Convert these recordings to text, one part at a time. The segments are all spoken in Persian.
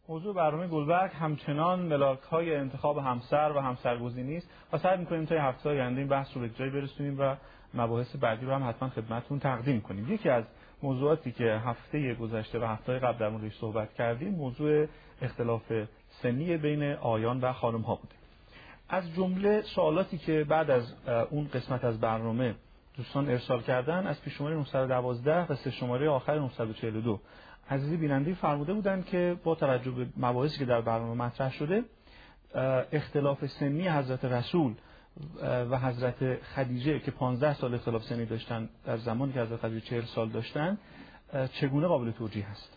موضوع برنامه گلبرگ همچنان ملاک‌های انتخاب همسر و همسرگزینی است و سعی می‌کنیم تا هفته‌های آینده این بحث رو به جای برسونیم و مباحث بعدی رو هم حتما خدمتتون تقدیم کنیم. یکی از موضوعاتی که هفته گذشته و هفته قبل در موردش صحبت کردیم موضوع اختلاف سنی بین آقایان و خانم‌ها بوده. از جمله سوالاتی که بعد از اون قسمت از برنامه دوستان ارسال کردن از پیش شماره 912 و سه شماره آخر 942 عزیزی بیننده فرموده بودند که با توجه به مباحثی که در برنامه مطرح شده اختلاف سنی حضرت رسول و حضرت خدیجه که 15 سال اختلاف سنی داشتن در زمانی که حضرت خدیجه 40 سال داشتن چگونه قابل توجیه است؟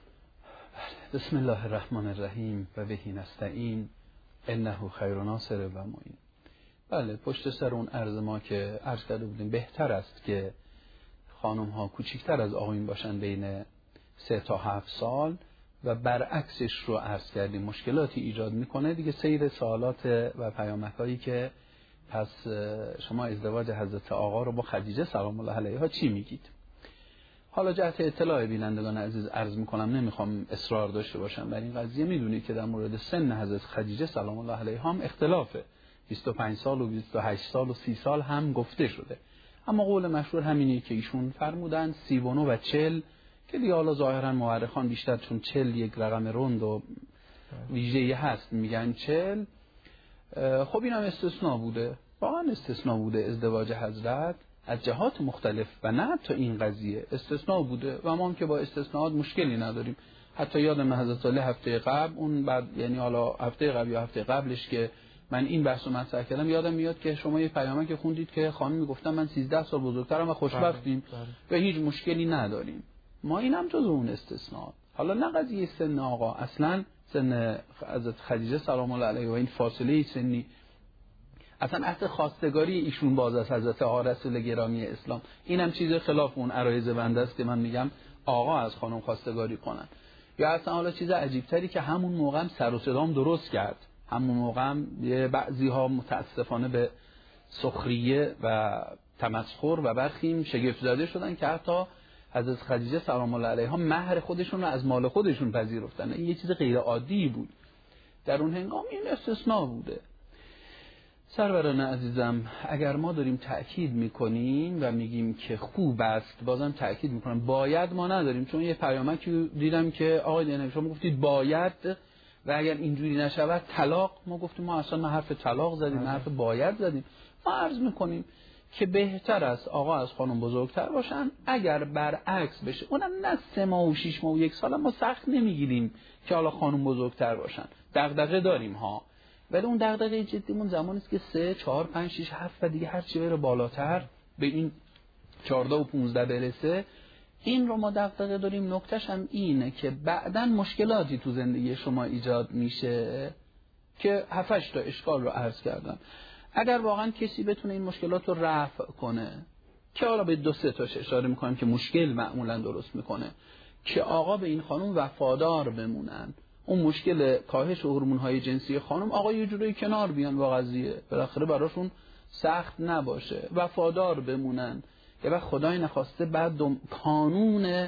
بسم الله الرحمن الرحیم و بهی نستعین انه خیر ناصر و معین. بله، پشت سر اون عرض ما که عرض کرده بودیم بهتر است که خانم ها کوچکتر از آقایون باشن بین 3 تا 7 سال و برعکسش رو عرض کردیم. مشکلاتی ایجاد میکنه دیگه سیر سوالات و پیامک‌هایی که پس شما ازدواج حضرت آقا رو با خدیجه سلام الله علیها چی میگید؟ حالا جهت اطلاع بینندگان عزیز عرض میکنم، نمیخوام اصرار داشته باشم بر این قضیه. میدونید که در مورد سن حضرت خدیجه سلام الله علیها هم اختلافه، 25 سال و 28 سال و 30 سال هم گفته شده، اما قول مشهور همینه که ایشون فرمودن 39 و 40 که دیگه حالا ظاهرا مورخان بیشتر چون 40 یک رقم رند و ویژه‌ای هست میگن 40. خب این هم استثناء بوده، واقعا استثناء بوده ازدواج حضرت از جهات مختلف و نه تا این قضیه استثناء بوده و ما هم که با استثناءات مشکلی نداریم. حتی یادم حضرت علی هفته قبل اون بعد یعنی حالا هفته قبل یا هفته قبلش که من این بحثو مطرح کردم یادم میاد که شما یه پیامک که خوندید که خانم میگفتن من 13 سال بزرگترم و خوشبختیم و هیچ مشکلی نداریم. ما اینم جز اون استثناء. حالا نه قضیه سن آقا، اصلا سن حضرت خدیجه سلام الله علیها و این فاصله سنی اصلا عهد خواستگاری ایشون باز از حضرت آقا رسول گرامی اسلام، اینم چیز خلاف اون عرایض بنده است که من میگم آقا از خانم خواستگاری کنن. یا اصلا حالا چیز عجیب تری که همون موقع هم سر و صدام درست کرد، همون موقع هم بعضی ها متاسفانه به سخریه و تمسخر و برخیم شگفت زده شدن که حتی حضرت خدیجه سلام الله علیها مهر خودشون رو از مال خودشون پذیرفتن. این یه چیز غیر عادی بود در اون هنگام، این استثناء بوده. سروران عزیزم، اگر ما داریم تأکید میکنیم و میگیم که خوب است، بازم تأکید میکنم باید ما نداریم، چون یه پیامکی دیدم که آقای دینه شما گفتید باید و اگر اینجوری نشود طلاق. ما گفتیم ما اصلا نه حرف طلاق زدیم نه حرف باید زدیم. ما عرض میکنیم که بهتر است آقا از خانم بزرگتر باشن. اگر برعکس بشه، اونم نه 3 ماه و 6 ماه و 1 سال، ما سخت نمیگیریم که حالا خانم بزرگتر باشن. دغدغه داریم ها، ولی اون دغدغه جدیمون زمانی است که 3 4 5 6 7 و دیگه هر چی بره بالاتر به این 14 و 15 برسه، این رو ما دغدغه داریم. نکتهش هم اینه که بعداً مشکلاتی تو زندگی شما ایجاد میشه که 7 تا اشکال رو عرض کردم. اگر واقعا کسی بتونه این مشکلات رو رفع کنه، که حالا به 2 3 تاش اشاره میکنم که مشکل معمولا درست میکنه، که آقا به این خانم وفادار بمونن، اون مشکل کاهش هورمون‌های جنسی خانم آقا یه جوری کنار بیان با قضیه، بالاخره براشون سخت نباشه، وفادار بمونن. یه وقت خدای نخواسته بعد کانون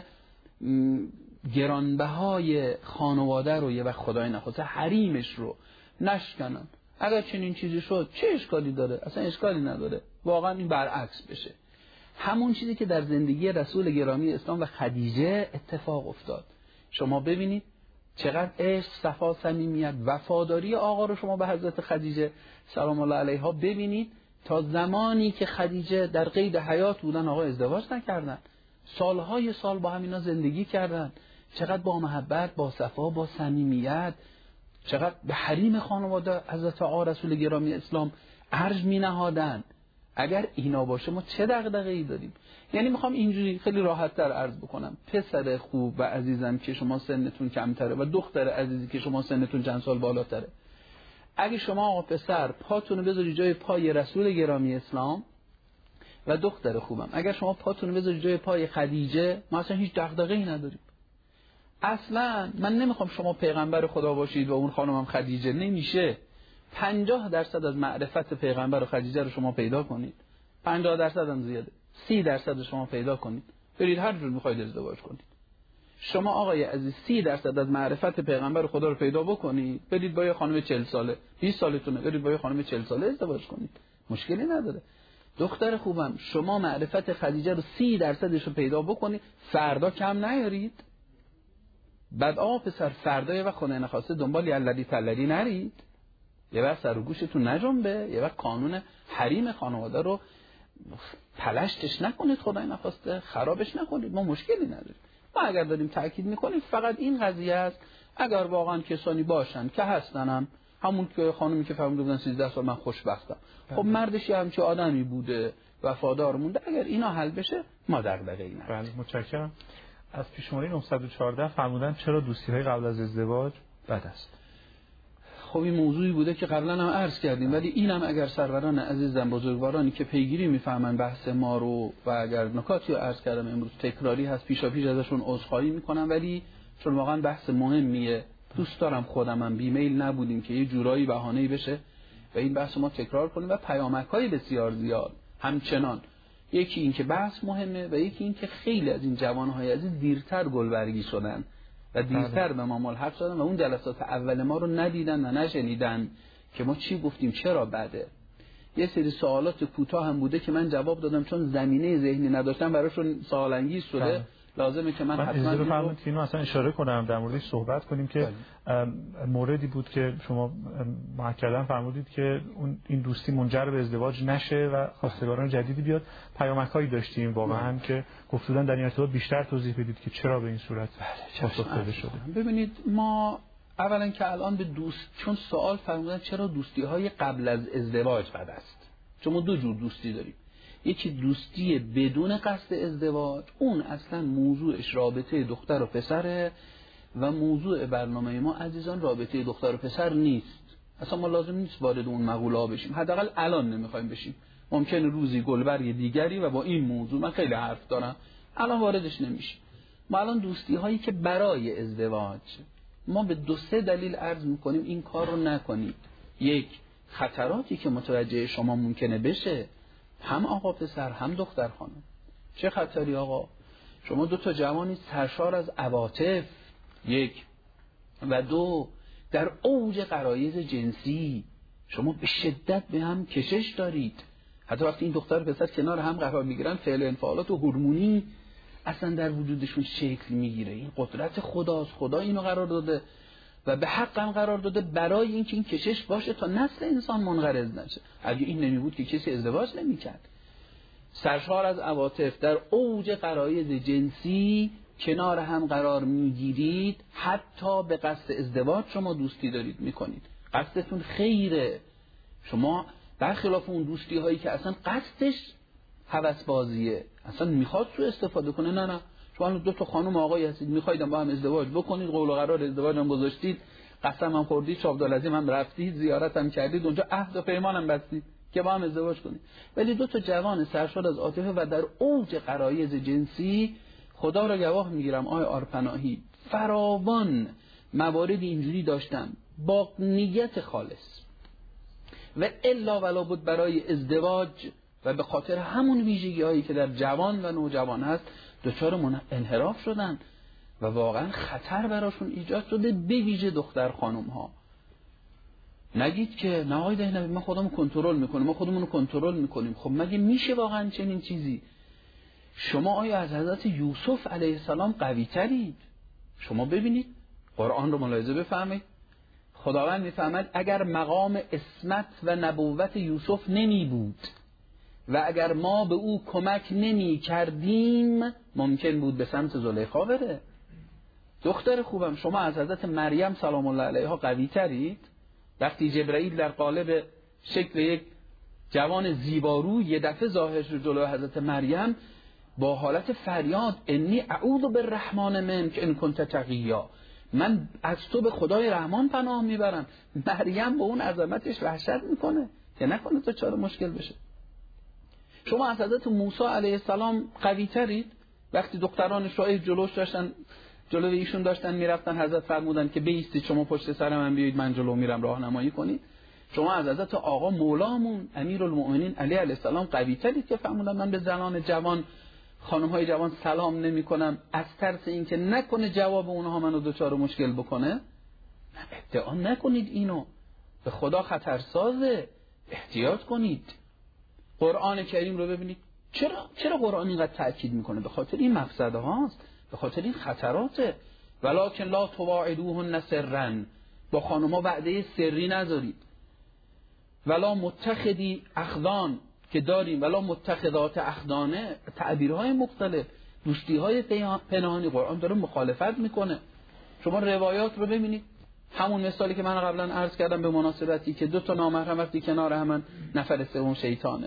گرانبهای خانواده رو یه وقت خدای نخواسته حریمش رو نشکنن. اگر چنین چیزی شد چه اشکالی داره؟ اصلا اشکالی نداره. واقعا این برعکس بشه، همون چیزی که در زندگی رسول گرامی اسلام و خدیجه اتفاق افتاد. شما ببینید چقدر عشق، صفا، صمیمیت، وفاداری آقا رو شما به حضرت خدیجه سلام الله علیها ببینید. تا زمانی که خدیجه در قید حیات بودن آقا ازدواج نکردن، سالهای سال با همینا زندگی کردن، چقدر با محبت، با صفا، با صمیمیت، چقدر به حریم خانواده حضرت آقا رسول گرامی اسلام ارج می نهادن. اگر اینا باشه ما چه دغدغه‌ای داریم؟ یعنی میخوام اینجوری خیلی راحت‌تر عرض بکنم. پسر خوب و عزیزم که شما سنتون کمتره و دختر عزیزی که شما سنتون چند سال بالاتره، اگه شما آقا پسر پاتون رو بذاری جای پای رسول گرامی اسلام و دختر خوبم، اگر شما پاتون رو بذاری جای پای خدیجه، ما اصلا هیچ دغدغه‌ای نداریم. اصلا من نمیخوام شما پیغمبر خدا باشید و اون خانمم خدیجه، نمیشه. 50% از معرفت پیغمبر و خدیجه رو شما پیدا کنید، 50% هم زیاده، 30% شما پیدا کنید، برید هر جور میخواید ازدواج کنید. شما آقای عزیز 30% از معرفت پیغمبر خدا رو پیدا بکنید، برید با یه خانم 40 ساله 20 سالتونه، برید با یه خانم 40 ساله ازدواج کنید، مشکلی نداره. دختر خوبم، شما معرفت خدیجه رو 30% رو پیدا بکنید، فردا کم نیارید. بعد آقا پسر فردا یه وقت خونه نخواسته دنبال یلدی تلدی نرید، یه وقت سر و گوشتون نجنبه، یه وقت قانون حریم خانواده رو پلشتش نکنید، خدای نخواسته خرابش نکنید، ما مشکلی نداریم. ما اگر داریم تاکید میکنیم فقط این قضیه است، اگر واقعا کسانی باشن که هستنم، همون که خانمی که فرموده بودن 13 سال من خوشبختم، خب مردش یه همچه آدمی بوده وفادار مونده، اگر اینا حل بشه ما دغدغه‌ای نداریم. بله متشکرم. از پیشمانی 914 فرمودن چرا دوستی‌های قبل از ازدواج بد است؟ خب این موضوعی بوده که قبلا هم عرض کردیم، ولی اینم اگر سروران عزیزم بزرگوارانی که پیگیری میفهمن بحث ما رو و اگر نکاتی رو عرض کردم امروز تکراری هست پیشاپیش ازشون عذرخواهی میکنم، ولی چون واقعا بحث مهمیه دوست دارم خودمم بیمیل نبودیم که یه جورایی بهانه‌ای بشه و این بحث ما تکرار کنیم و پیامک‌های بسیار زیاد همچنان. یکی این که بحث مهمه و یکی این که خیلی از این جوانهای عزیز دیرتر گلبرگی شدن و دیرتر به ما ملحق شدن و اون جلسات اول ما رو ندیدن و نشنیدن که ما چی گفتیم چرا بده. یه سری سوالات کوتاه هم بوده که من جواب دادم چون زمینه ذهنی نداشتم براشون سوال انگیز شده. لازمه که من حتما اینو اصلا اشاره کنم در موردش صحبت کنیم که موردی بود که شما مؤکداً فرمودید که این دوستی منجر به ازدواج نشه و خواستگاران جدیدی بیاد. پیامک‌هایی داشتیم واقعاً که گفتودن در این ارتباط بیشتر توضیح بدید که چرا به این صورت پاسخ داده شده. ببینید ما اولا که الان به چون سوال فرمودن چرا دوستی‌های قبل از ازدواج بد است، چون ما دو جور دوستی داریم، یکی دوستی بدون قصد ازدواج، اون اصلا موضوعش رابطه دختر و پسره و موضوع برنامه ما عزیزان رابطه دختر و پسر نیست. اصلا ما لازم نیست وارد اون مقوله ها بشیم، حداقل الان نمیخوایم بشیم. ممکنه روزی گلبرگ دیگری و با این موضوع من خیلی حرف دارم، الان واردش نمیشیم. ما الان دوستی هایی که برای ازدواج، ما به 2-3 دلیل عرض میکنیم این کار رو نکنید. یک، خطراتی که متوجه شما ممکنه بشه، هم آقا پسر هم دختر خانم. چه خطری آقا؟ شما 2 جوانی سرشار از عواطف، 1 و 2 در اوج غرایز جنسی، شما به شدت به هم کشش دارید. حتی وقتی این دختر و پسر کنار هم قرار میگیرن فعل و انفعالات و هورمونی اصلا در وجودشون شکل میگیره. این قدرت خداست، خدا اینو قرار داده و به حق هم قرار داده برای اینکه این کشش باشه تا نسل انسان منقرض نشه. اگه این نمی بود که کسی ازدواج نمی‌کرد. سرشار از عواطف در اوج غرایز جنسی کنار هم قرار میگیرید، حتی به قصد ازدواج شما دوستی دارید میکنید، قصدتون خیره. شما برخلاف اون دوستی هایی که اصلا قصدش هوس بازیه، اصلا میخواد سوء استفاده کنه، نه شما 2 خانم آقایی هستید میخواید با هم ازدواج بکنید، قول و قرار ازدواج هم گذاشتید، قسم هم خوردید، چابدالعظیم هم رفتید، زیارت هم کردید، اونجا عهد و پیمان هم بستید که با هم ازدواج کنید. ولی 2 جوان سرشار از عاطفه و در اوج غرایز جنسی، خدا را گواه میگیرم آقای آرپناهی فراوان موارد اینجوری داشتن با نیت خالص و الا ولا بود برای ازدواج و به خاطر همون ویژگی هایی که در جوان و نوجوان هست دچار انحراف شدن و واقعا خطر براشون ایجاد شده، به ویژه دختر خانم ها. نگید که نه آقای دهنوی ما خودمون کنترل میکنیم، ما خودمون رو کنترل میکنیم. خب مگه میشه واقعا چنین چیزی؟ شما آیا از حضرت یوسف علیه السلام قوی ترید؟ شما ببینید قرآن رو ملاحظه بفهمید، خداوند میفهمد اگر مقام عصمت و نبوت یوسف نمی بود و اگر ما به او کمک نمی کردیم ممکن بود به سمت زلیخا بره. دختر خوبم، شما از حضرت مریم سلام الله علیها قوی ترید؟ وقتی جبرئیل در قالب شکل یک جوان زیبارو یه دفعه ظاهر شد جلوی حضرت مریم با حالت فریاد انی اعوذ بالرحمن منک ان کنت تقیا، من از تو به خدای رحمان پناه میبرم. مریم با اون عظمتش وحشت میکنه که نکنه تو چرا مشکل بشه. شما از حضرت موسی علیه السلام قوی ترید؟ وقتی دخترانش را جلوش داشتن، جلوی ایشون داشتن میرفتن، حضرت فرمودن که بایستید شما پشت سر من بیایید من جلو میرم راهنمایی کنید. شما از حضرت آقا مولامون امیرالمؤمنین علی علیه السلام قوی ترید که فرمودن من به زنان جوان خانم‌های جوان سلام نمی‌کنم از ترس اینکه نکنه جواب اونها منو دچار مشکل بکنه. ادعا نکنید اینو، به خدا خطرسازه، احتیاط کنید. قرآن کریم رو ببینید، چرا قرآن اینقدر تأکید میکنه؟ به خاطر این مفسده هاست، به خاطر این خطراته. ولکن لا تواعدوهن سرا، با خانم‌ها وعده سری نذارید. ولا متخذی اخدان که داریم، ولا متخذات اخدانه، تعبیرهای مختلف، دوستی‌های پنهانی. قرآن داره مخالفت میکنه. شما روایات رو ببینید، همون مثالی که من قبلا عرض کردم به مناسبتی که 2 نامحرم وقتی کنار هم، نفر سوم شیطانه.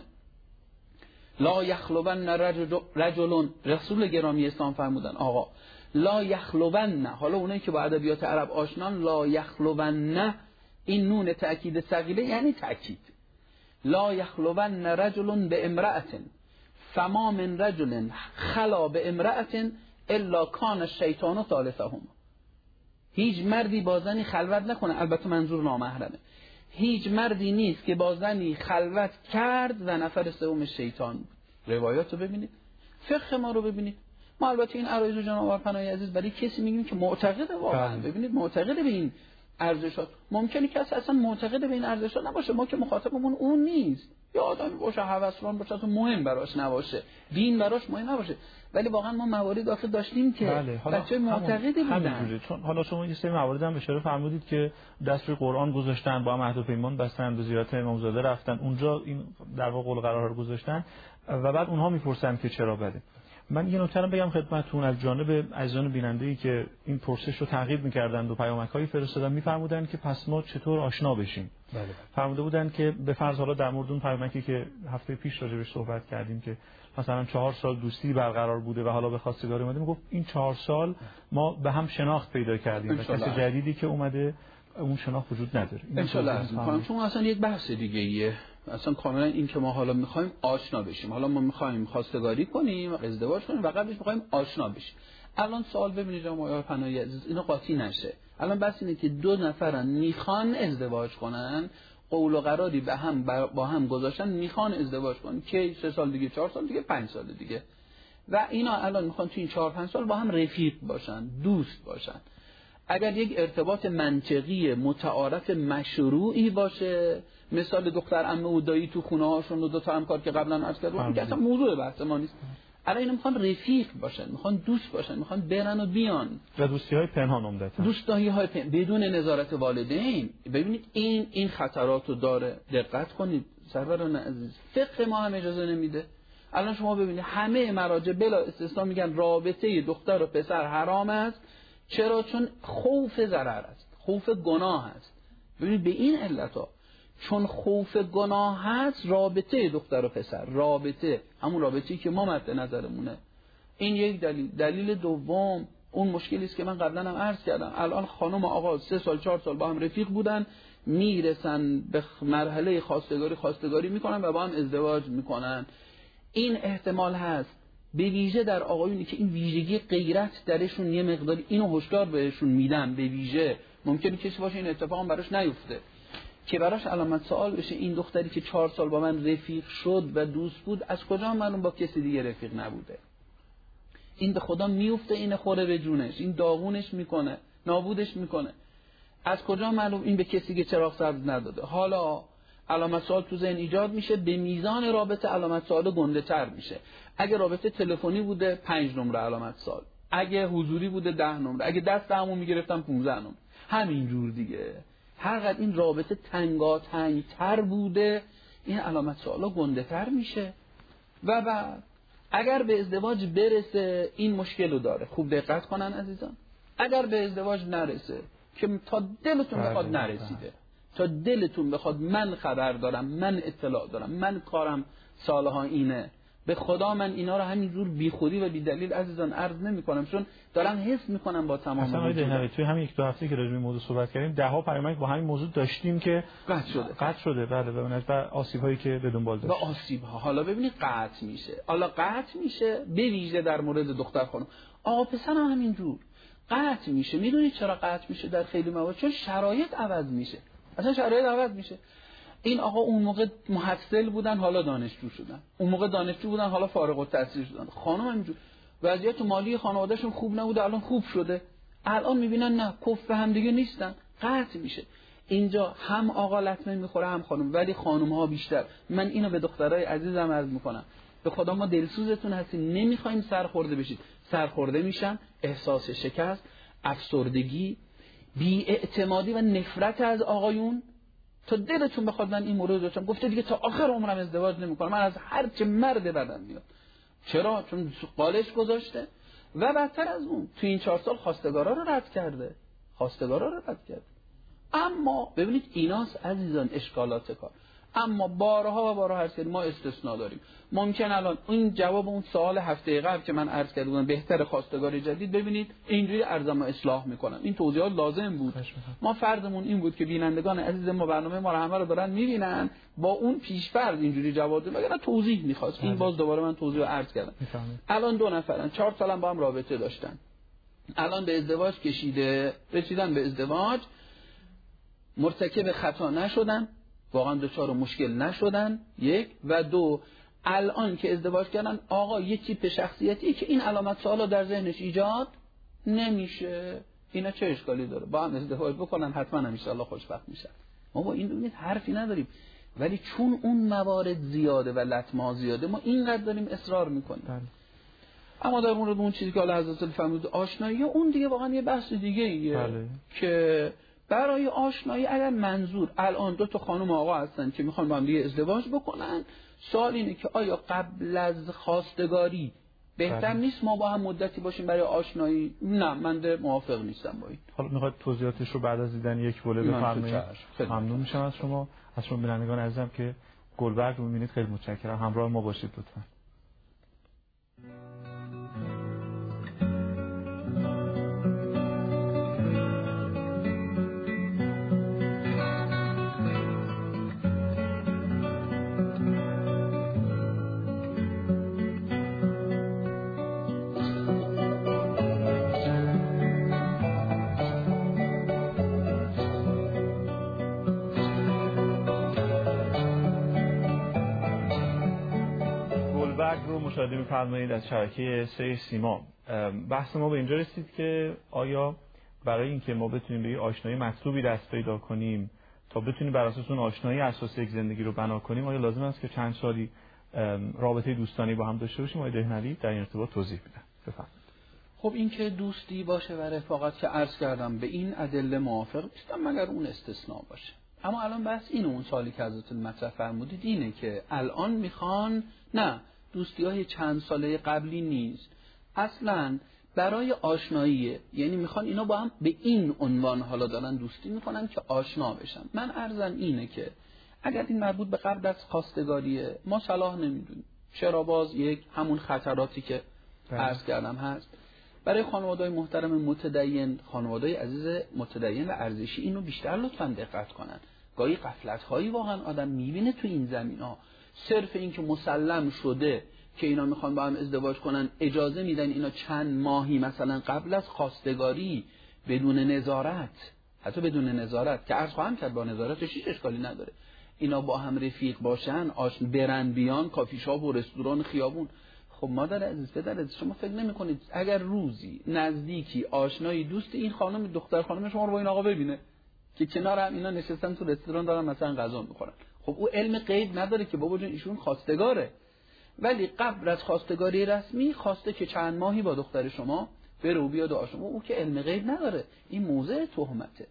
لا یخلون رجل، رسول گرامی اسلام فرمودن آقا لا یخلون، حالا اونایی که با ادبیات عرب آشنان، لا یخلون، این نون تأکید ثقیله یعنی تأکید. لا یخلون رجل به امرأة فما من رجل خلا به امرأة الا کان الشیطان ثالثهما. هیچ مردی با زنی خلوت نکنه، البته منظور نامحرمه، هیچ مردی نیست که با زنی خلوت کرد و نفر سوم شیطان بود. روایات رو ببینید، فقه ما رو ببینید. ما البته این عرایض جناب پناهی عزیز برای کسی میگیم که معتقده واقعا، ببینید معتقده به این ارزشات. ممکنه کسی اصلا معتقد به این ارزشات نباشه، ما که مخاطبمون اون نیست، یا آدمی باشه هوسران باشه اصلا مهم براش نباشه، دین براش مهم نباشه، ولی واقعا ما موارد آخه داشتیم که بچه معتقدی بودن. چون حالا شما یه سری موارد هم اشاره فرمودید که دست روی قرآن گذاشتن، با هم عهد و پیمان بستن، به زیارت امامزاده رفتن، اونجا این در واقع قول قرارها رو گذاشتن و بعد اونها میپرسن که چرا بده. من یه نکته رو بگم خدمتتون، از جانب عزیزان بیننده‌ای که این پرسش رو تعقیب می‌کردند و پیامک‌هایی فرستادن، می‌فرمودن که پس ما چطور آشنا بشیم. بله. فرموده بودن که به فرض حالا در مورد اون پیامکی که هفته پیش راجعش صحبت کردیم که مثلا 4 سال دوستی برقرار بوده و حالا به خواستگاری اومده، میگفت این 4 سال ما به هم شناخت پیدا کردیم و کسی جدیدی که اومده اون شناخت وجود نداره. ان شاءالله چون اصلا یک بحث دیگه ایه، اصلا کاملا این که ما حالا میخوایم آشنا بشیم، حالا ما میخوایم خواستگاری کنیم، ازدواج کنیم و قبلش میخوایم آشنا بشیم. الان سوال ببینید جناب آقای پناهی عزیز، اینو قاطی نشه. الان بس اینه که 2 نفرن میخوان ازدواج کنن، قول و قراری به هم با هم گذاشتن، میخوان ازدواج کنن که 3 سال دیگه، 4 سال دیگه، 5 سال دیگه، و اینا الان میخوان تو این 4-5 سال با هم رفیق باشن، دوست باشن. اگر یک ارتباط منطقی متعارف مشروعی باشه، مثال دختر عمه و دایی تو خونه هاشون و 2 تا همکار که قبلا عرض کردم که اصلا موضوع بحث ما نیست، الان اینا میخوان رفیق باشن، میخوان دوست باشن، میخوان برن و بیان، و دوستی‌های پنهان عمدتاً، دوستی‌های بدون نظارت والدین. ببینید این خطراتو داره، دقت کنید سروران عزیز. فقه ما هم اجازه نمیده. الان شما ببینید همه مراجع بلا استثنا میگن رابطه دختر و پسر حرام است. چرا؟ چون خوف ضرر است، خوف گناه است. ببینید به این علتا، چون خوف گناه هست، رابطه دختر و پسر، رابطه همون رابطه‌ای که ما مد نظرمونه، این یک دلیل دوم اون مشکلی است که من قبلا هم عرض کردم. الان خانم و آقا 3 سال 4 سال با هم رفیق بودن، میرسن به مرحله خواستگاری میکنن و با هم ازدواج میکنن. این احتمال هست، به ویژه در آقایونی که این ویژگی غیرت درشون یه مقداری، اینو هشدار بهشون میدم، به ویژه ممکنه کسی باشه این اتفاق براش نیفته که براش علامت سوال بشه، این دختری که 4 سال با من رفیق شد و دوست بود، از کجا معلوم با کسی دیگه رفیق نبوده؟ این به خدا میفته، این خوره به جونش، این داغونش میکنه، نابودش میکنه. از کجا معلوم این به کسی که چراغ سبز نداده؟ حالا علامت سوال تو ذهن ایجاد میشه، به میزان رابطه علامت سوال گنده تر میشه. اگه رابطه تلفنی بوده 5 نمره علامت سوال، اگه حضوری بوده 10 نمره، اگه دست همو میگرفتم 15 نمره، همین جور دیگه. هر قدر این رابطه تنگاتنگتر بوده، این علامت سوالا گنده تر میشه. و بعد اگر به ازدواج برسه، این مشکل رو داره. خوب دقت کنن عزیزان، اگر به ازدواج نرسه، که تا دلتون بخواد نرسیده، تا دلتون بخواد من خبر دارم، من اطلاع دارم، من کارم سالها اینه، به خدا من اینا رو همینجور بی خودی و بی دلیل عزیزان عرض نمی کنم، چون دارم حس میکنم با تمام اصلا توی همین 1-2 هفته که راجع به این موضوع صحبت کردیم، 10 پیامک با همین موضوع داشتیم که قطع شده. بله، و آسیب هایی که به دنبال داشت. و آسیب ها حالا ببینید قطع میشه، حالا قطع میشه به ویژه در مورد دختر خانم. آقا پسر هم همینجور قطع میشه. میدونید چرا قطع میشه در خیلی موارد؟ چون شرایط عوض میشه. اصلا شرایط عوض میشه. این آقا اون موقع محصل بودن حالا دانشجو شدن، اون موقع دانشجو بودن حالا فارغ التحصیل شدن. خانم همینجور وضعیت مالی خانواده‌شون خوب نبوده الان خوب شده، الان میبینن نه کفر هم دیگه نیستن، قطع میشه. اینجا هم آقا لطمه میخوره هم خانم، ولی خانم ها بیشتر. من اینو به دخترای عزیزم عرض میکنم، به خدا ما دلسوزتون هستیم، نمیخوایم سرخورده بشید. سرخورده میشن، احساس شکست، افسردگی، بی‌اعتمادی و نفرت از آقایون. تا دلتون بخواد من این مورد داشتم، گفته دیگه تا آخر عمرم ازدواج نمیکنم، من از هر چه مرد بدم میاد. چرا؟ چون قالش گذاشته. و بدتر از اون تو این 4 سال خواستگارا رو رد کرده، خواستگارا رو رد کرده. اما ببینید ایناست عزیزان اشکالات کار. اما بارها و بارها هر سری ما استثناء داریم. ممکن الان این جواب اون سوال هفته قبل که من عرض کردم بهتر خواستگار جدید، ببینید اینجوری عرضم اصلاح میکنم، این توضیحات لازم بود. ما فرضمون این بود که بینندگان عزیز ما برنامه ما رو همه رو دارن میبینن، با اون پیش‌فرض اینجوری جواب دادم، مگر توضیح میخواست. این باز دوباره من توضیح عرض کردم. الان 2 نفرن 4 سالم با هم رابطه داشتن، الان به ازدواج کشیده، رسیدن به ازدواج، مرتکب خطا نشدن، واقعا دچار مشکل نشدن، 1 و 2 الان که ازدواج کردن آقا یه تیپ شخصیتی که این علامت سوالا در ذهنش ایجاد نمیشه. اینا چه اشکالی داره؟ با هم ازدواج بکنن حتما ان شاء الله خوشبخت میشن. ما با این ببینید حرفی نداریم، ولی چون اون موارد زیاده و لطمه زیاده ما اینقدر داریم اصرار میکنیم. اما در مورد اون چیزی که حالا حضرت فرمود آشنایی، اون دیگه واقعا یه بحث دیگه ایه که برای آشنایی اگر منظور الان 2 تا خانم آقا هستن که میخوان با هم دیگه ازدواج بکنن، سوال اینه که آیا قبل از خواستگاری بهتر نیست ما با هم مدتی باشیم برای آشنایی؟ نه، من موافق نیستم با این. حالا میخواد توضیحاتش رو بعد از دیدن یک بوله بفرمایید. ممنون میشم از شما بینندگان عزیزم که گلبرگ رو میبینید. خیلی متشکرم، همراه ما باشید لطفا. مشاهده می‌فرمایید از شبکه 3 سیما. بحث ما به اینجا رسید که آیا برای اینکه ما بتونیم به آشنایی مطلوبی دست پیدا کنیم تا بتونیم بر اساس اون آشنایی اساس یک زندگی رو بنا کنیم، آیا لازم است که چند سالی رابطه دوستانی با هم داشته باشیم؟ آقای دهنوی در این ارتباط توضیح بدن. بفرمایید. خب این که دوستی باشه و رفاقت که عرض کردم به این ادله موافق نیستم مگر اون استثناء باشه. اما الان بحث اینه، اون سالی که حضرت مطرح فرمودید اینه که الان میخوان نه دوستی‌های چند ساله قبلی نیست، اصلاً برای آشناییه، یعنی میخوان اینا با هم به این عنوان حالا دارن دوستی میکنن که آشنا بشن. من عرضم اینه که اگر این مربوط به قبل از خواستگاریه ما صلاح نمیدونیم. چرا؟ باز یک همون خطراتی که عرض کردم هست. برای خانواده‌های محترم متدین، خانواده‌های عزیز متدین و ارزشی اینو بیشتر لطفاً دقت کنن. گاهی غفلت‌هایی واقعا آدم میبینه تو این زمینا. صرف این که مسلم شده که اینا میخوان با هم ازدواج کنن، اجازه میدن اینا چند ماهی مثلا قبل از خواستگاری بدون نظارت، حتی بدون نظارت که عرض خواهم کرد با نظارتش هیچ اشکالی نداره، اینا با هم رفیق باشن، برن بیان کافی شاپ و رستوران خیابون. خب مادر عزیز، پدر عزیز، شما فکر نمی‌کنید اگر روزی نزدیکی آشنایی دوست این خانم دختر خانم شما رو با این آقا ببینه که کنار هم اینا نشستن تو رستوران دارن مثلا غذا می‌خورن، خب او علم غیب نداره که بابا جون ایشون خواستگاره، ولی قبل از خواستگاری رسمی خواسته که چند ماهی با دختر شما بره و بیاد و آشنا، او که علم غیب نداره. این موضع تهمته.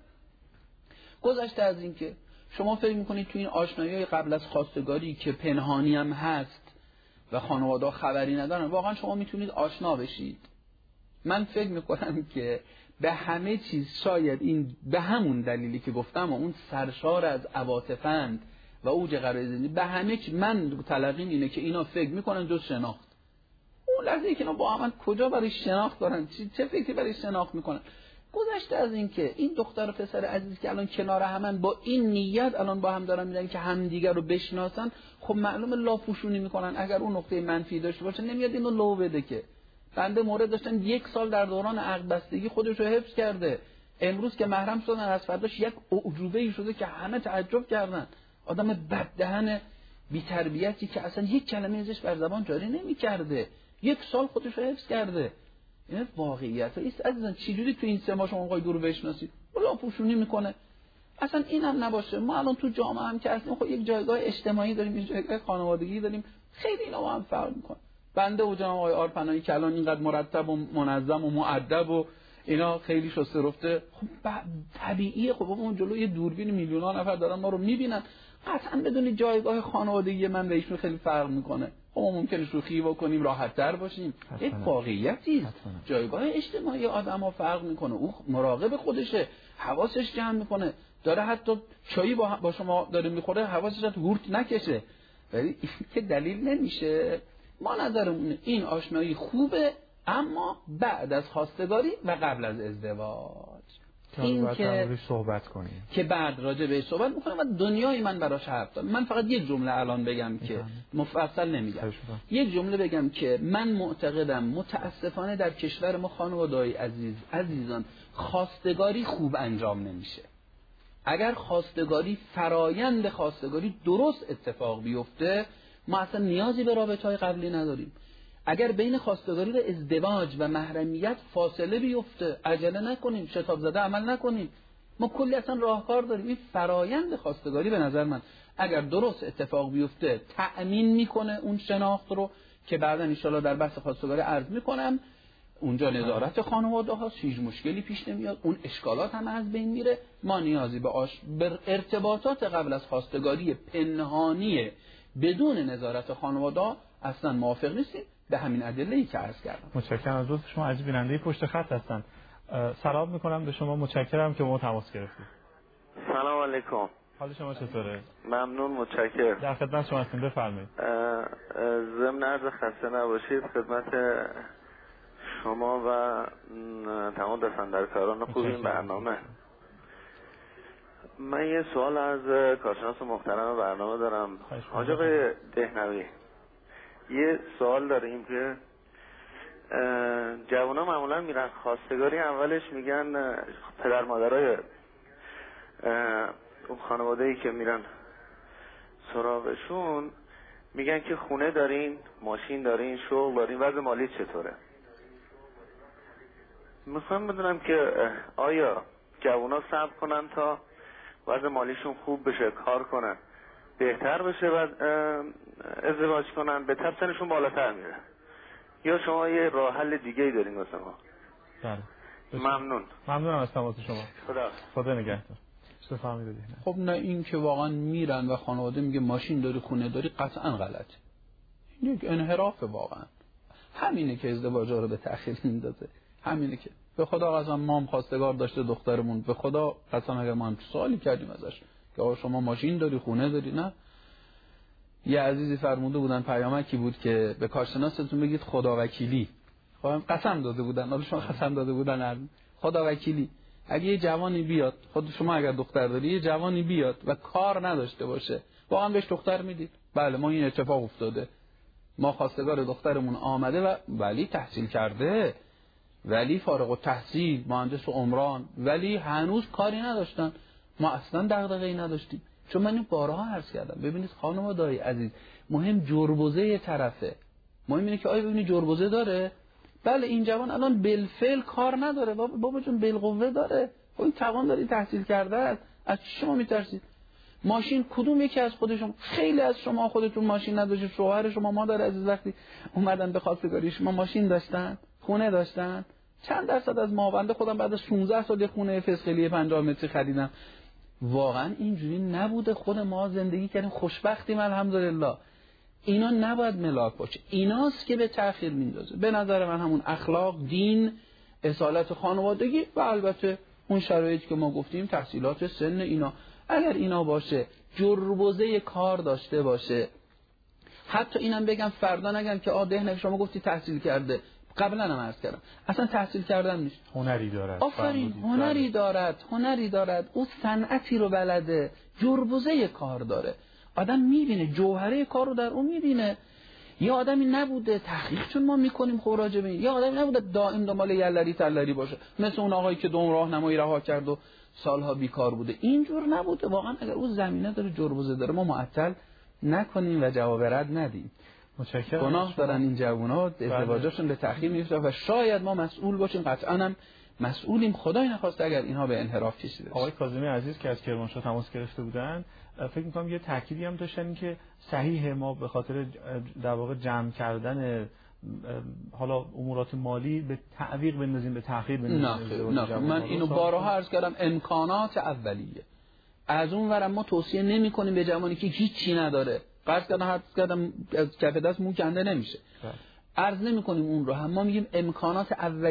گذشته از این که شما فکر میکنید تو این آشنایی قبل از خواستگاری که پنهانی هم هست و خانواده خبری ندارن واقعا شما میتونید آشنا بشید. من فکر میکنم که به همه چیز شاید این به همون دلیلی که گفتم اون سرشار از عواطفند و اوج قرار زندگی، به همه چیز من تلقیم اینه که اینا فکر میکنن جز شناخت. اون لحظه ای که اینا با هم کجا برای شناخت دارن، چه فکری برای شناخت میکنن؟ گذشته از این که این دختر و پسر عزیز که الان کنار همن با این نیت الان با هم دارن میرن که همدیگر رو بشناسن، خب معلومه لافوشونی میکنن. اگر اون نقطه منفی داشته باشه نمیاد اینو لو بده که. بنده مورد داشتن 1 سال در دوران عقد بستگی خودش رو حفظ کرده، امروز که محرم شدن از فرداش یک اعجوبه ای شده که همه تعجب کردن. آدم بددهن بی‌تربیتی که اصلا یک کلمه ازش بر زبان جاری نمی‌کرده، 1 سال خودش رو حفظ کرده. این واقعیت است عزیزان. چجوری تو این 3 ماه شما آقای دورو بشناسید؟ بلا پوشونی میکنه. اصلا اینم نباشه. ما الان تو جامعه هم که هستیم خب یک جایگاه اجتماعی داریم، یک جایگاه خانوادگی داریم، خیلی اینا با هم فرق میکنه. بنده و جناب آقای آرپنایی که الان اینقدر مرتب و منظم و مؤدب و اینا خیلی شسته رفته، خب طبیعیه. خب اون جلوی دوربین میلیون‌ها نفر دارن ما رو میبینن، قطعا بدون جایگاه خانوادگی من و ایشون خیلی فرق میکنه. خب ممکنه شوخی بکنیم، راحت‌تر باشیم، یک واقعیتی است. جایگاه اجتماعی آدم‌ها فرق میکنه. او مراقب خودشه، حواسش جمع میکنه، داره حتی چایی با شما داره میخوره حواسش هورت نکشه. ولی این که دلیل نمیشه. ما نظرمون این آشنایی خوبه، اما بعد از خواستگاری و قبل از ازدواج این که صحبت کنیم که بعد راجع به صحبت می‌کنیم و دنیای من براش حرف دارم. من فقط یک جمله الان بگم که مفصل نمیگم. یک جمله بگم که من معتقدم متاسفانه در کشور ما خانواده‌های عزیزان خواستگاری خوب انجام نمیشه. اگر خواستگاری فرایند خواستگاری درست اتفاق بیفته ما اصلا نیازی به رابطه‌های قبلی نداریم. اگر بین خواستگاری و ازدواج و محرمیت فاصله بیفته عجله نکنیم، شتاب زده عمل نکنیم. ما کلی اصلا راهکار داریم. این فرایند خواستگاری به نظر من اگر درست اتفاق بیفته تأمین میکنه اون شناخت رو که بعدا ان شاءالله در بحث خواستگاری عرض میکنم. اونجا نظارت خانواده هاست، هیچ مشکلی پیش نمیاد، اون اشکالات هم از بین میره. ما نیازی به ارتباطات قبل از خواستگاری پنهانی بدون نظارت خانواده ها اصلا موافق نیستیم، به همین ادله‌ای که عرض کردم. متشکرم از لطف شما. عجیب بیننده پشت خط هستن. سلام میکنم به شما، متشکرم که ما تماس گرفتید. سلام علیکم. حال شما چطوره؟ ممنون، متشکرم. در خدمت شما هستیم، بفرمایید. ضمن عرض خسته نباشید خدمت شما و تمام دستاندرکاران خوب این برنامه. من یه سوال از کارشناس محترم برنامه دارم. حاج آقای دهنوی، یه سوال داریم که جوونا معمولا میرن خواستگاری، اولش میگن پدر مادرای اون خانواده‌ای که میرن سراغشون میگن که خونه دارین، ماشین دارین، شغل دارین، وضع مالی چطوره؟ میخوام بدونم که آیا جوونا صبر کنن تا وضع مالیشون خوب بشه، کار کنن، بهتر بشه و ازدواج کنن، به تبع سنشون بالاتر میره، یا شما یه راه حل دیگه ای دارین واسه ما؟ بله. ممنونم از تماس شما. خدا نگهدار. خب نه، این که واقعا میرن و خانواده میگه ماشین داری، خونه داری، قطعا غلطه. این یک انحراف واقعا. همینه که ازدواجا رو به تأخیر میندازه. همینه که به خدا قسم ما هم خواستگار داشته دخترمون، به خدا قسم اگر ما هم سوالی کردیم ازش که آقا شما ماشین داری، خونه داری؟ نه. یه عزیزی فرموده بودن، پیامکی بود که به کارشناستون بگید خداوکیلی. خب قسم داده بودن، حالا شما قسم داده بودن خداوکیلی. اگه یه جوانی بیاد، خود شما اگر دختر داری، یه جوانی بیاد و کار نداشته باشه، واقعا بهش دختر میدید؟ بله، ما این اتفاق افتاده. ما خواستگار دخترمون آمده و ولی تحصیل کرده، ولی فارغ التحصیل، مهندس عمران، ولی هنوز کاری نداشتن. ما اصلا دغدغه‌ای نداشتیم. چون من این بارها عرض کردم، ببینید خانواده‌های عزیز، مهم جربوزه طرفه. مهم اینه که آیا ببینید جربوزه داره؟ بله، این جوان الان بالفعل کار نداره، بابا جون بالقوه داره، این توان داری، تحصیل کرده است، از چی شما میترسید؟ ماشین کدوم یکی از خودشون؟ خیلی از شما خودتون ماشین نداشتید، شوهر شما مادر عزیز وقتی اومدن به خواستگاری شما ماشین داشتن، خونه داشتن؟ چند درصد از ما، بنده خودم بعد از 16 سال خونه فسخلی 50 متری خریدم. واقعا اینجوری نبوده، خود ما زندگی کردیم، خوشبختیم الحمدلله. اینا نباید ملاک باشه، ایناست که به تأخیر میندازه. به نظر من همون اخلاق، دین، اصالت خانوادگی و البته اون شرایطی که ما گفتیم، تحصیلات، سن، اینا اگر اینا باشه، جربوزه کار داشته باشه. حتی اینم بگم، فردا نگم که دهنک شما گفتی تحصیل کرده، قبلا هم عرض کردم اصلا تحصیل کردن نیست، هنری دارد. آفرین، هنری دارد، او صنعتی رو بلده، جربوزه کار داره. آدم میبینه جوهره کار رو در اون میبینه. یه آدمی نبوده تحقیق چون ما میکنیم خب راجع به این، یه آدمی نبوده دائم دنبال یلری تلری باشه، مثل اون آقایی که دوم راهنمایی رها کرد و سالها بیکار بوده. اینجور نبوده. واقعا اگر اون زمینه داره جربوزه داره ما معطل نکنیم و جواب رد ندیم. متشکرم. گناه دارن این جوونا، ازدواجشون به تأخیر میفته و شاید ما مسئول باشیم، قطعا هم مسئولیم، خدای نخواسته اگر اینها به انحراف کشیده بشه. آقای کاظمی عزیز که از کرمانشاه تماس گرفته بودن فکر می‌کنم یه تأکیدی هم داشتن که صحیح ما به خاطر در واقع جمع کردن حالا امورات مالی به تعویق بندازیم، به تأخیر بندازیم. نه من اینو بارها عرض کردم، امکانات اولیه. از اون ورم ما توصیه نمی‌کنیم به جوانی که هیچی نداره. قرض کردم از کف دست مو کنده نمیشه. عرض نمی‌کنیم اون رو هم، ما میگیم امکانات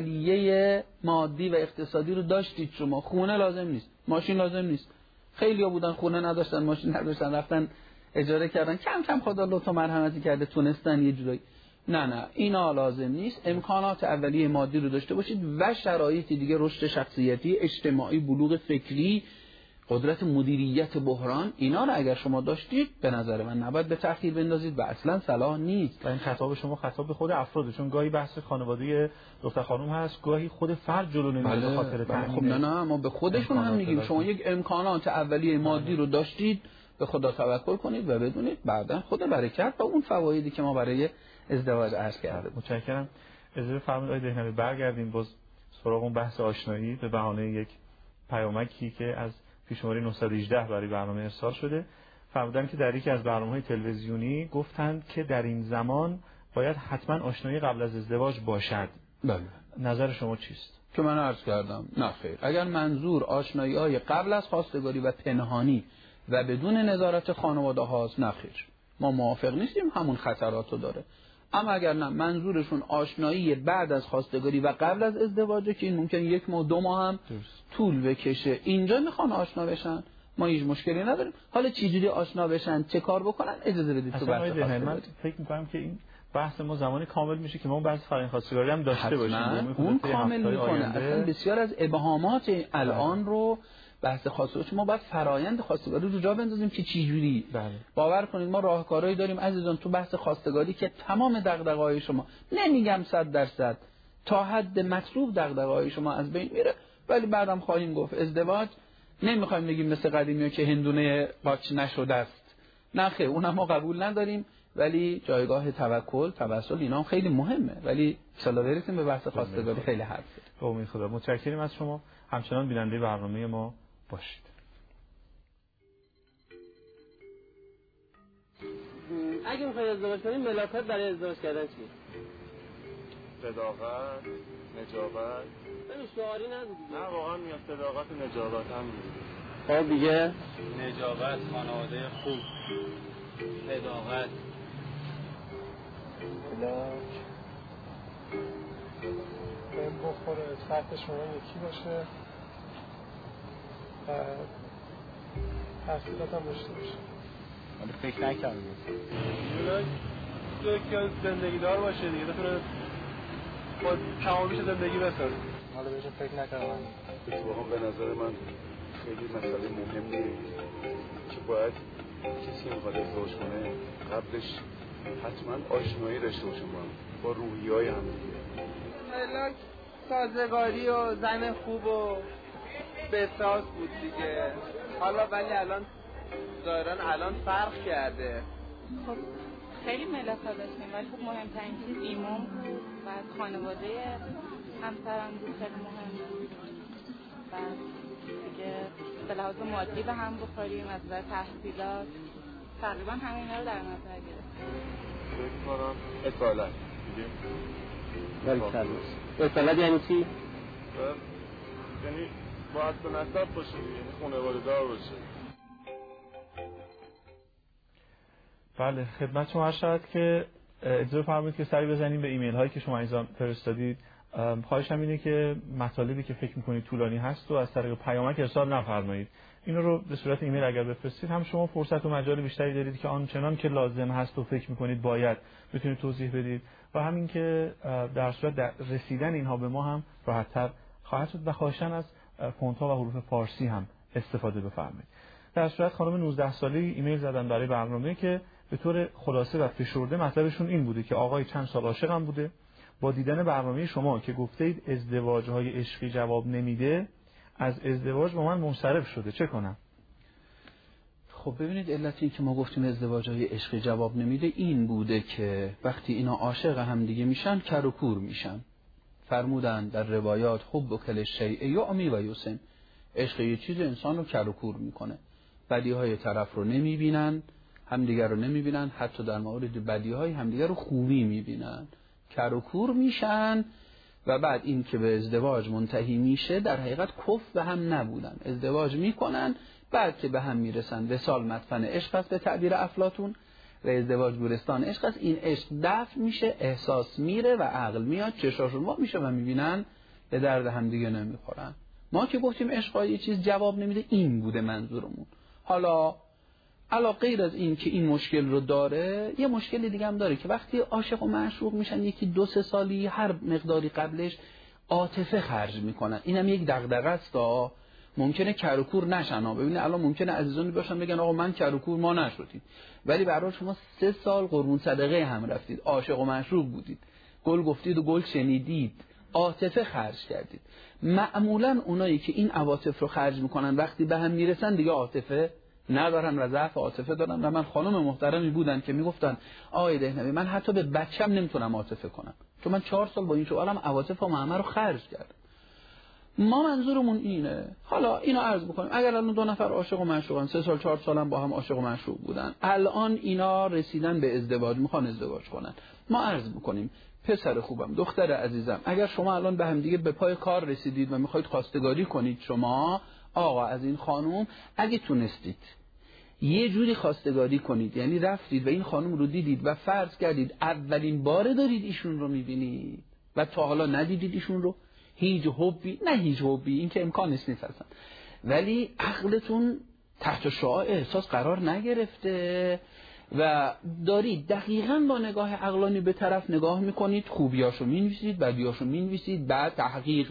اولیه مادی و اقتصادی رو داشتید شما. خونه لازم نیست، ماشین لازم نیست. خیلی‌ها بودن خونه نداشتن، ماشین نداشتن، رفتن اجاره کردن، کم کم خدا لطف و مرحمتی کرده تونستن یه جورایی. نه اینا لازم نیست. امکانات اولیه مادی رو داشته باشید و شرایط دیگه، رشد شخصیتی، اجتماعی، بلوغ فکری، قدرت مدیریت بحران، اینا رو اگر شما داشتید به نظر من نباید به تأخیر بندازید و اصلا صلاح نیست. و این خطاب شما خطاب به خود افراده، چون گاهی بحث خانواده دختر خانم هست، گاهی خود فرد جلو نمیره به خاطر تأمین. خب نه ما به خودشون هم میگیم شما یک امکانات اولیه مادی رو داشتید، به خدا توکل کنید و بدونید بعداً خود برکت و اون فوایدی که ما برای ازدواج عرض کردیم. متشکرم. اجازه فرمایید آقای دهنوی برگردیم باز سراغ اون بحث آشنایی به بهانه یک پیامکی که از پیش‌شماره 918 برای برنامه ارسال شده. فرمودن که در یکی از برنامه‌های تلویزیونی گفتند که در این زمان باید حتما آشنایی قبل از ازدواج باشد. بله. نظر شما چیست؟ که من عرض کردم نه خیر. اگر منظور آشنایی‌های قبل از خواستگاری و پنهانی و بدون نظارت خانواده هاست، نه خیر. ما موافق نیستیم، همون خطراتو داره. اما اگر نه منظورشون آشنایی بعد از خواستگاری و قبل از ازدواجه که این ممکن 1 ماه 2 ماه هم طول بکشه، اینجا میخوان آشنا بشن، ما هیچ مشکلی نداریم. حالا چجوری آشنا بشن، چه کار بکنن، اجازه بدید تو بحث خواستگاری. من فکر می‌کنم که این بحث ما زمانی کامل میشه که ما بحث فرآیند خواستگاری هم داشته باشیم. اون کامل میکنه. اصلا بسیار از ابهامات الان رو بحث خواستگاری ما باید فرآیند خواستگاری رو جا بندازیم که چه جوری. باور کنید ما راهکارهایی داریم عزیزان تو بحث خواستگاری که تمام دغدغه‌های شما، نمیگم 100%، تا حد مطلوب دغدغه‌های شما از بین میره. ولی بعدم خواهیم گفت ازدواج نمیخوایم بگیم مثل قدیمی‌ها که هندونه قاچ نشده است. نه خیر، اونم ما قبول نداریم، ولی جایگاه توکل، توسل اینا هم خیلی مهمه. ولی ان شاءالله برسیم به بحث خواستگاری خیلی حرف زدیم. به امید خدا. متشکرم از شما. همچنان بیننده برنامه ما باشید. اگه میخواید ازدواج کنید ملاکات برای ازدواج کردن چیه؟ صداقت، نجابت. نمیشه شعاری نگو دیگه. نه واقعا میاد صداقت و نجابت هم خب دیگه نجابت، خانواده خوب، صداقت. ملاک بهم بخوره، سطح شما یکی باشه و تحصیلات هم داشته باشه. ولی فکر نکردم ملاک که زندگی دار باشه دیگه، بتونه با تمامیش زندگی بسازه. حالا بهش فکر نکردم. اتفاقا به نظر من خیلی مسئله مهمیه که باید کسی که میخواد ازدواج کنه قبلش حتما آشنایی داشته باشه با روحیه‌های هم دیگه. ملاک سازگاری و زن خوب و بساز بود دیگه. حالا ولی الان ظاهراً فرق کرده. خب خیلی ملاک‌ها داشتیم ولی خب مهمترین چیز ایمان بود و خانواده همسرم بود، خیلی مهم بود و دیگه به لحاظ مادی به هم بخوریم، از نظر تحصیلات تقریبا همینا رو در نظر گرفتیم. فکر کنم اصالت دیگه. اصالت یعنی چی؟ یعنی باید به نسب باشه دیگه، یعنی خانواده دار باشه. بله خدمت شما عرض شد که اجازه فرمایید که سری بزنیم به ایمیل هایی که شما ایزان فرستادید. خواهشم اینه که مطالبی که فکر میکنید طولانی هست و از طریق پیامک ارسال نفرمایید. اینو رو به صورت ایمیل اگر بفرستید هم شما فرصت و مجال بیشتری دارید که آنچنان که لازم هست و فکر میکنید باید بتونید توضیح بدید و همین که در صورت رسیدن اینها به ما هم راحت‌تر خواهد شد و خواهشاً از فونت‌ها و حروف فارسی هم استفاده بفرمایید. در صورت خانم 19 ساله ایمیل زدن برای برنامه که به طور خلاصه و فشرده مطلبشون این بوده که آقای چند سال عاشقم بوده، با دیدن برنامه شما که گفتید ازدواج‌های عشقی جواب نمیده، از ازدواج با من منصرف شده، چه کنم؟ خب ببینید، علت این که ما گفتیم ازدواج‌های عشقی جواب نمیده این بوده که وقتی اینا عاشق هم دیگه میشن کر و کور میشن. فرمودن در روایات حب کل شیء یعمی و یسم، عشق یه چیز انسان رو کر و کور میکنه. بدیهای طرف رو نمیبینن، همدیگر رو نمیبینن، حتی در مورد بدیهای همدیگر رو خوبی میبینن، کر و کور میشن. و بعد این که به ازدواج منتهی میشه در حقیقت کف به هم نبودن، ازدواج میکنن، بعد که به هم میرسن وصال مدفن عشق است به تعبیر افلاطون و ازدواج گورستان عشق است. این عشق دفع میشه، احساس میره و عقل میاد، چشاشون وا میشه و میبینن به درد هم دیگه نمیخورن. ما که گفتیم عشق یه چیز جواب نمیده، این بوده منظورمون. حالا غیر از این که این مشکل رو داره، یه مشکل دیگه هم داره که وقتی عاشق و معشوق میشن یکی 2-3 سالی هر مقداری قبلش عاطفه خرج میکنن. اینم یک دغدغه است. ممکنه کر و کور نشن. ببینید الان ممکنه عزیزانی باشن بگن آقا من کر و کور ما نشدیم، ولی برای شما 3 سال قربون صدقه هم رفتید، عاشق و معشوق بودید، گل گفتید و گل شنیدید، عاطفه خرج کردید. معمولا اونایی که این عواطف رو خرج میکنن وقتی به هم میرسن دیگه عاطفه ندارن و ضعف عاطفه دارن. و من خانم محترمی بودن که میگفتن آقای دهنوی من حتی به بچم نمیتونم عاطفه کنم، چون من 4 سال با این شوهرم عواطف و همه رو خرج کردم. ما منظورمون اینه. حالا اینو عرض بکنیم، اگر الان 2 نفر عاشق و معشوقن، 3 سال 4 سال هم با هم عاشق و معشوق بودن، الان اینا رسیدن به ازدواج، میخوان ازدواج کنن، ما عرض بکنیم پسر خوبم، دختر عزیزم، اگر شما الان به هم دیگه به پای کار رسیدید و میخواید خواستگاری کنید، شما آقا از این خانم اگه تونستید یه جوری خواستگاری کنید، یعنی رفتید و این خانم رو دیدید و فرض کردید اولین باره دارید ایشون رو میبینید و تا حالا ندیدید ایشون رو، هیچ حبی، نه هیچ حبی، این که امکانش نیست اصلا، ولی عقلتون تحت شعاع احساس قرار نگرفته و دارید دقیقاً با نگاه عقلانی به طرف نگاه میکنید، خوبیاشو مینویسید، بدیاشو مینویسید، بعد تحقیق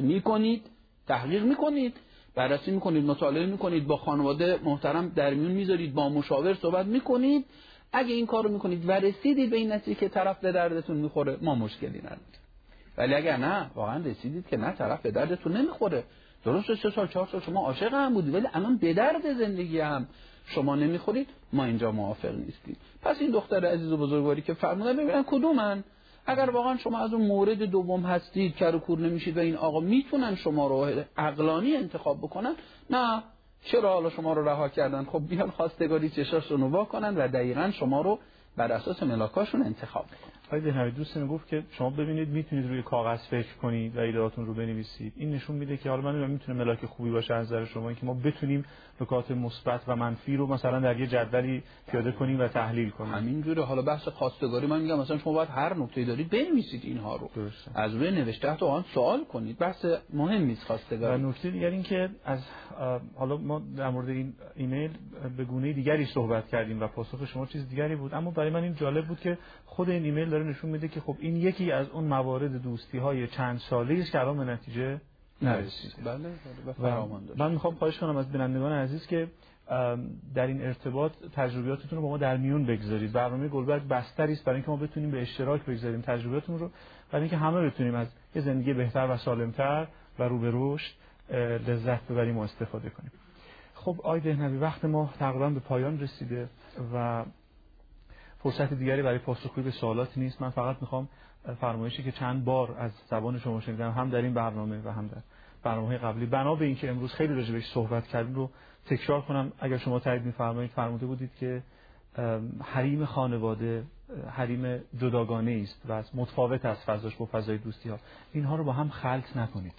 میکنید، بررسی میکنید، مطالعه میکنید، با خانواده محترم در میون میذارید، با مشاور صحبت میکنید. اگه این کارو میکنید و رسیدید به این نتیجه که طرف به دردتون میخوره، ما مشکلی نداریم. ولی اگر نه، واقعا رسیدید که نه طرف به دردتون نمیخوره، درسته 3 سال 4 سال شما عاشق هم بودید ولی الان به درد زندگی هم شما نمیخورید، ما اینجا موافق نیستیم. پس این دختر عزیز و بزرگواری که فرمودن ببینن کدومن. اگر واقعا شما از اون مورد دوم هستید، کر و کور نمیشید و این آقا میتونن شما رو عقلانی انتخاب بکنن، نه چرا حالا شما رو رها کردن؟ خب بیان خواستگاری چشاشون رو وا کنن و دقیقاً شما رو بر اساس ملاکاشون انتخاب بکنن. آقای دهنوی دوستان گفت که شما ببینید میتونید روی کاغذ فکر کنید و ایدهاتون رو بنویسید. این نشون میده که حالا من میتونه ملاک خوبی باشه از نظر شما، اینکه ما بتونیم نکات مثبت و منفی رو مثلا در یه جدولی پیاده کنیم و تحلیل کنیم. همینجوره. حالا بحث خواستگاری من میگم مثلا شما باید هر نکته‌ای دارید بنویسید اینها رو. درسته. از روی نوشته تا آن سوال کنید. بحث مهم نیست خواستگاری. و نکته دیگر این که از حالا ما در مورد این ایمیل به گونه دیگری صحبت کردیم و پاسخ شما چیز دیگری بود، اما برای من این جالب بود که خود این ایمیل داره نشون میده که خب این یکی از اون موارد دوستی‌های چند ساله‌ای است که الان به نتیجه نرسید. بله فراوان داشت. من میخوام خواهش کنم از بینندگان عزیز که در این ارتباط تجربیاتتون رو با ما در میون بگذارید. برنامه گلبرگ بستری است برای اینکه ما بتونیم به اشتراک بگذاریم تجربیاتمون رو، برای اینکه همه بتونیم از یه زندگی بهتر و سالمتر و رو به رشد لذت ببریم و استفاده کنیم. خب آقای دهنوی، وقت ما تقریبا به پایان رسیده و فرصت دیگری برای پاسخگویی به سوالات نیست. من فقط میخوام فرمایشی که چند بار از زبان شما شنیدم، هم در این برنامه و هم در برنامه‌های قبلی، بنا به اینکه امروز خیلی راجع بهش صحبت کردیم، رو تکرار کنم. اگر شما تایید می‌فرمایید، فرموده بودید که حریم خانواده حریم جداگانه است و متفاوت است فضاش با فضای دوستی‌ها. اینها رو با هم خلط نکنید.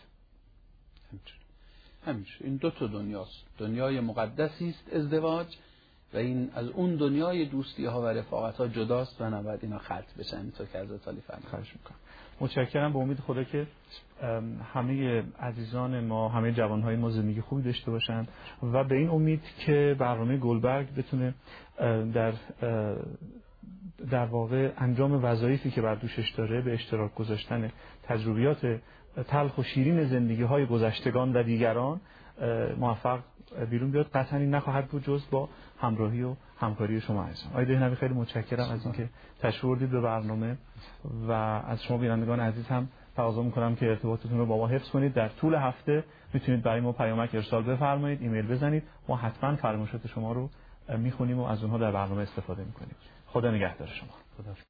همینجوری این 2 تا دنیاست. دنیای مقدسی است ازدواج و این از اون دنیای دوستی ها و رفاقت ها جداست و نباید اینا خلط بشن. اینطور که حضرت علی فرمودن. خواهش میکنم. متشکرم. به امید خدا که همه عزیزان ما، همه جوانهای ما زندگی خوبی داشته باشن و به این امید که برنامه گلبرگ بتونه در واقع انجام وظایفی که بر دوشش داره، به اشتراک گذاشتن تجربیات تلخ و شیرین زندگی های گذشتگان و دیگران موفق بیرون بیاد. قطعا این نخواهد بود جز با همراهی و همکاری شما عزیزان. آقای دهنوی خیلی متشکرم از اینکه تشریف آوردید به برنامه و از شما بینندگان عزیز هم تقاضا می‌کنم که ارتباطتون رو با ما حفظ کنید. در طول هفته میتونید برای ما پیامک ارسال بفرمایید، ایمیل بزنید، ما حتما فرمایشات شما رو میخونیم و از اونها در برنامه استفاده میکنیم. خدا نگهدار شما.